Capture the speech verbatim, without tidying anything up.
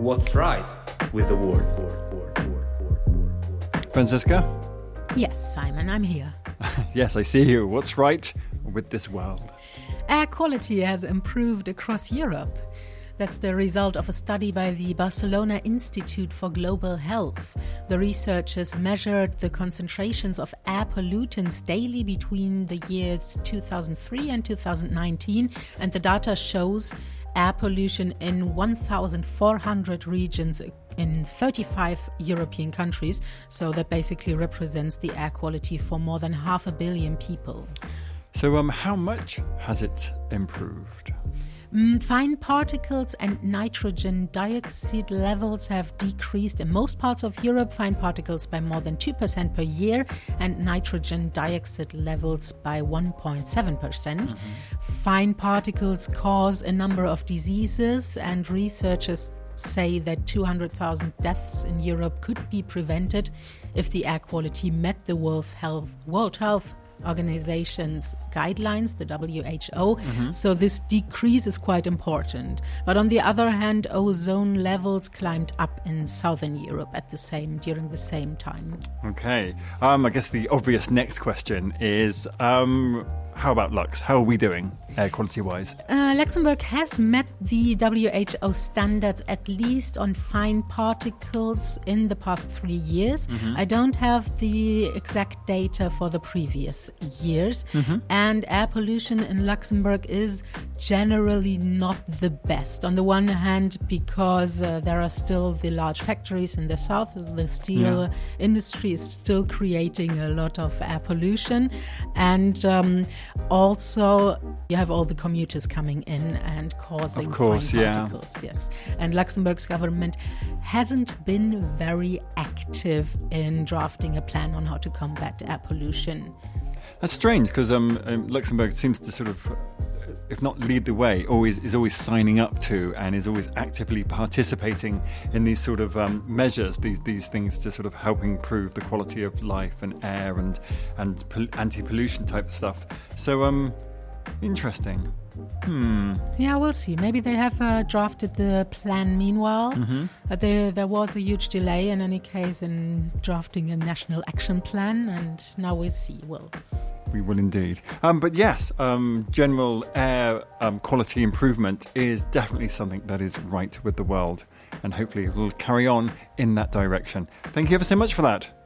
What's right with the world? Franziska? Yes, Simon, I'm here. Yes, I see you. What's right with this world? Air quality has improved across Europe. That's the result of a study by the Barcelona Institute for Global Health. The researchers measured the concentrations of air pollutants daily between the years two thousand three and two thousand nineteen, and the data shows air pollution in one thousand four hundred regions in thirty-five European countries. So that basically represents the air quality for more than half a billion people. So um, how much has it improved? Mm, fine particles and nitrogen dioxide levels have decreased in most parts of Europe, fine particles by more than two percent per year and nitrogen dioxide levels by one point seven percent. Mm-hmm. Fine particles cause a number of diseases, and researchers say that two hundred thousand deaths in Europe could be prevented if the air quality met the World Health, World Health Organization's guidelines, the W H O. Mm-hmm. So this decrease is quite important. But on the other hand, ozone levels climbed up in southern Europe at the same during the same time. Okay. Um, I guess the obvious next question is, um, how about Lux? How are we doing air quality-wise? Uh, Luxembourg has met the W H O standards, at least on fine particles, in the past three years. Mm-hmm. I don't have the exact data for the previous years. Mm-hmm. And air pollution in Luxembourg is generally not the best. On the one hand, because uh, there are still the large factories in the south, the steel yeah. industry is still creating a lot of air pollution. And um, also, you have all the commuters coming in and causing of course, fine yeah. particles. Yes, and Luxembourg's government hasn't been very active in drafting a plan on how to combat air pollution. That's strange, because um, um, Luxembourg seems to sort of, if not lead the way, always is always signing up to and is always actively participating in these sort of um, measures, these these things to sort of help improve the quality of life and air and and pol- anti-pollution type of stuff. So, um, interesting. Hmm. Yeah, we'll see. Maybe they have uh, drafted the plan meanwhile. Mm-hmm. Uh, there, there was a huge delay in any case in drafting a national action plan, and now we'll see. Well, we will indeed. Um, but yes, um, general air um, quality improvement is definitely something that is right with the world, and hopefully it will carry on in that direction. Thank you ever so much for that.